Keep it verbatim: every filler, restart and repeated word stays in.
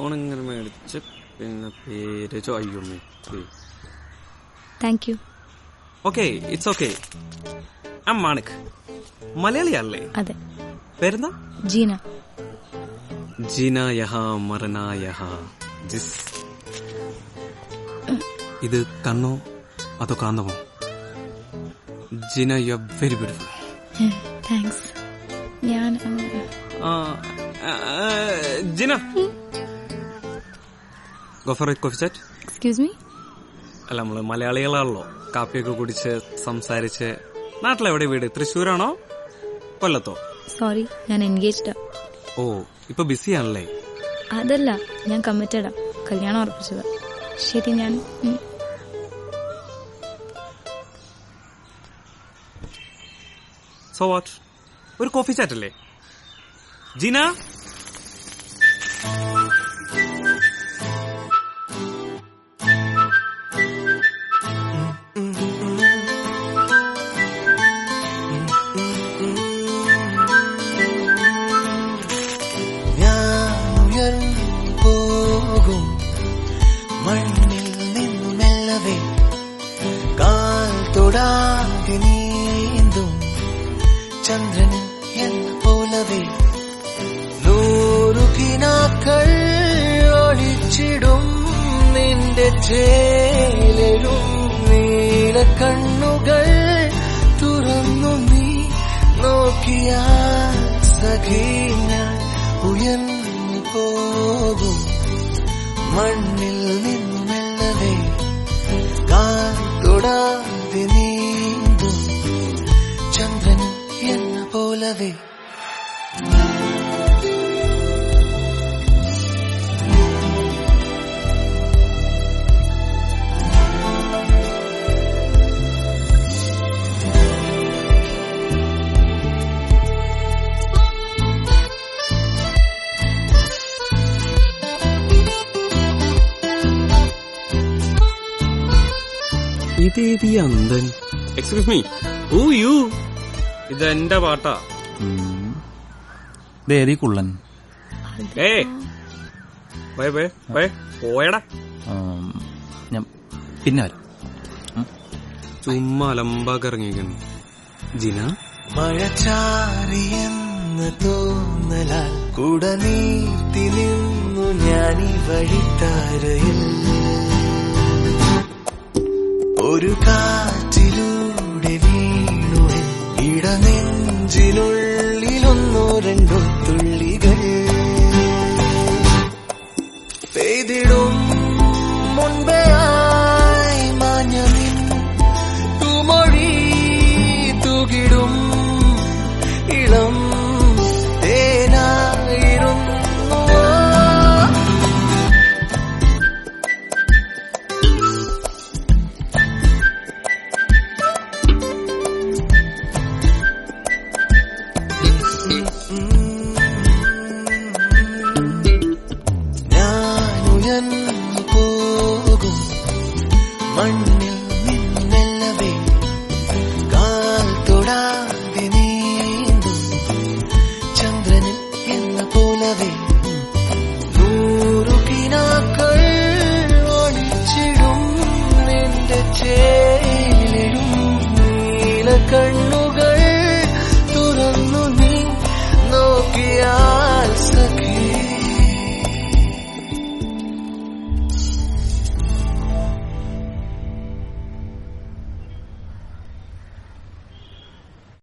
ഫോണിങ്ങനെ മേടിച്ച് പിന്നെ പേര് ചോയ്യുമ്മേ. Thank you. Okay, it's okay. I am Manik. മലയാളിയല്ലേ? അതെ. പേരെന്താ? ജീന. ജീന യഹാ മറന യഹാ ജിസ്. ഇത് കണ്ണോ അതോ കാന്തമോ? Jeena you are very beautiful. Thanks. ഞാൻ Jeena go for a coffee chat. Excuse me. അല്ല, നമ്മള് മലയാളികളാണല്ലോ, കാപ്പിയൊക്കെ കുടിച്ച് സംസാരിച്ച്. നാട്ടിലെവിടെ വീട്? തൃശ്ശൂരാണോ കൊല്ലത്തോ? സോറി, ഞാൻ എൻഗേജ്ഡാ. ഓ, ഇപ്പൊ ബിസിയാണല്ലേ? അതല്ല, ഞാൻ കമ്മിറ്റഡാ. കല്യാണം ഉറപ്പിച്ചതാ. ശരി, ഞാൻ സോ വാട്ട്, ഒരു കോഫി ചാറ്റ് അല്ലേ ജീന? പോകും മണ്ണിൽ നിന്നുമെല്ലവേ കാൽ തൊടാതെ നീന്തും ചന്ദ്രനിൽ എന്ന പോലവേ നൂറു കിനാക്കൾ ഒളിച്ചിടും നിന്റെ ചേലും നീല കണ്ണുകൾ തുറന്നു നീ നോക്കിയാൽ സഖി ഞാൻ ഉയർന്നു പോകും മണ്ണിൽ നിന്നുമെല്ലവേ കാൽ തൊടാതെ നീന്തും ചന്ദ്രനിൽ എന്ന പോലവേ. ഇതേതി അന്തൻ? Excuse me, who you? ഇതെന്റെ പാട്ടാ. ഇതേതി കുള്ളൻ? ഏ ബൈ ബൈ ബൈ പോയടാ. ഞാൻ പിന്നെ വരാം. ചുമ്മാ അലമ്പാക്കി ഇറങ്ങിയിരിക്കുന്നു. ജിന മഴച്ചാറിയെന്ന് തോന്നലാൽ കുട നീട്ടി നിന്നു ഞാനീ വഴിത്താരയിൽ ഒരു കാറ്റിലൂടെ വീണു ഇടനെഞ്ചിനുള്ളിലൊന്നോ രണ്ടോ തുള്ളികൾ പെയ്തിടും മുൻപേ ആയി മാഞ്ഞ നിൻ തൂമൊഴി തൂകിടും ഇളം